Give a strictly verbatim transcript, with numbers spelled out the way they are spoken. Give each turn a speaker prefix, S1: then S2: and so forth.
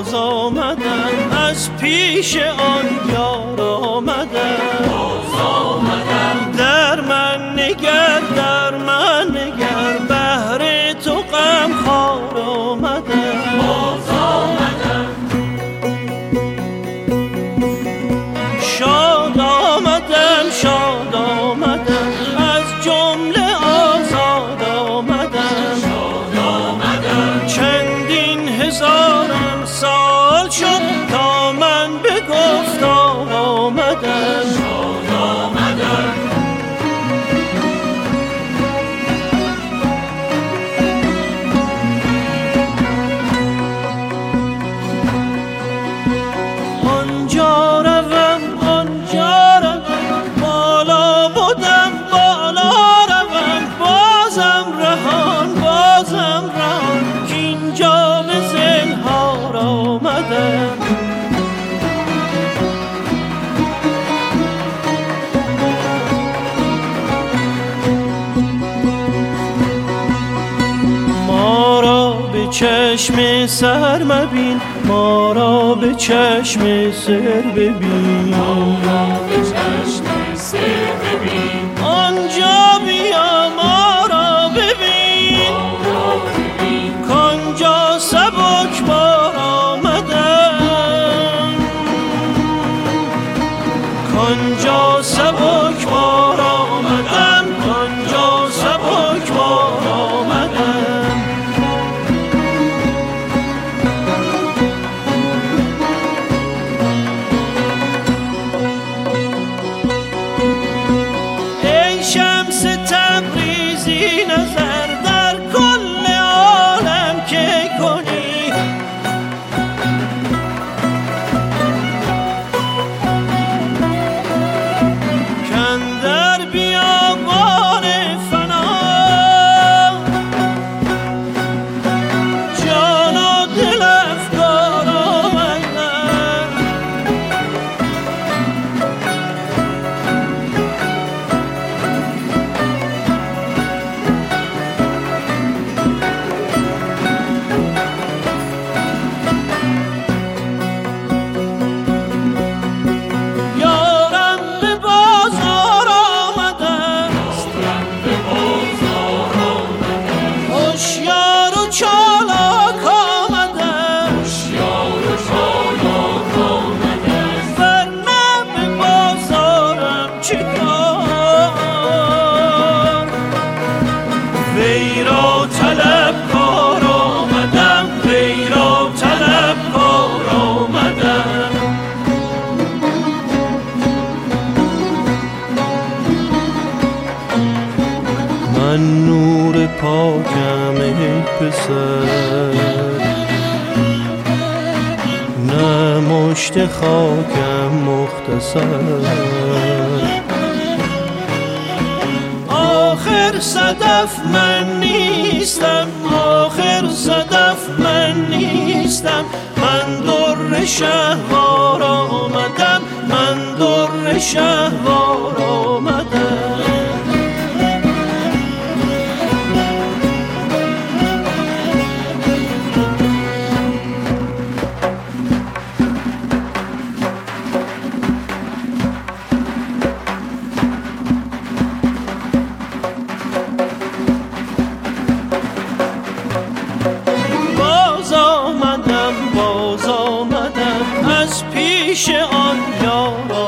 S1: باز آمدم، از پیش آن یار آمدم، باز آمدم. در من نگر، در من نگر، بهر تو غم خوار آمدم، باز آمدم. شاد آمدم، شاد آمدم، از جمله آزاد آمدم، شاد آمدم. چندین هزارم سال شد تا من به گفتار آمدم، شاد آمدم. آنجا روم، آنجا روم، بالا بودم، بالا روم، بازم رهان، بازم رهان، که اینجا به زنهار آمدم. ما را به چشم سر مبین، ما را به چشم سر ببین، ما را به چشم سر ببین. آنجا بیا ما را ببین، ما را ببین، کانجا سبک بار آمدم، کانجا سبک بار آمدم، کانجا سبک بار آمدم. ای شمس تبریزی، نظر در کل عالم که کنی، کاندر بیابان فنا جان و دل افکار آمدم. یارم به بازار آمدم، هوشیار و چالاک آمدم، هوشیار و چالاک آمدم. ورنه به بازارم چیکار، وی را طلب کار آمدم، وی را طلب کار آمدم. من نور پاکم ای پسر، نه مشت خاکم مختصر. آخر صدف من نیستم، آخر صدف من نیستم، من در شهوار آمدم، من در شهوار آمدم. باز آمدم، باز آمدم، از پیش آن یار